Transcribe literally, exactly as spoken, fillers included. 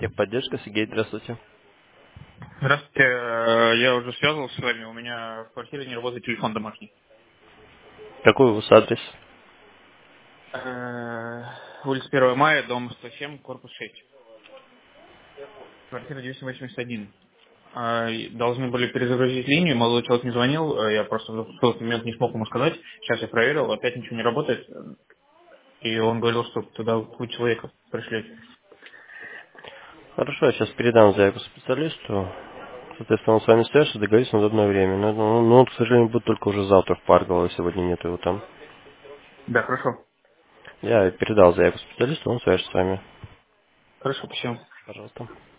Техподдержка, Сергей, здравствуйте. Здравствуйте, э, я уже связывался с вами, у меня в квартире не работает телефон домашний. Какой у вас адрес? Э, Улица первого мая, дом сто семь, корпус шесть. Квартира двести восемьдесят один. Э, и Должны были перезагрузить линию, молодой человек не звонил, э, я просто в тот момент не смог ему сказать. Сейчас я проверил, опять ничего не работает. э, И он говорил, что туда вы человека пришлете. Хорошо, я сейчас передам заявку специалисту. Соответственно, он с вами свяжется, договорится на удобное время. Но, ну, ну, он, к сожалению, будет только уже завтра в Парково, сегодня нету его там. Да, хорошо. Я передал заявку специалисту, он свяжется с вами. Хорошо, спасибо. Пожалуйста.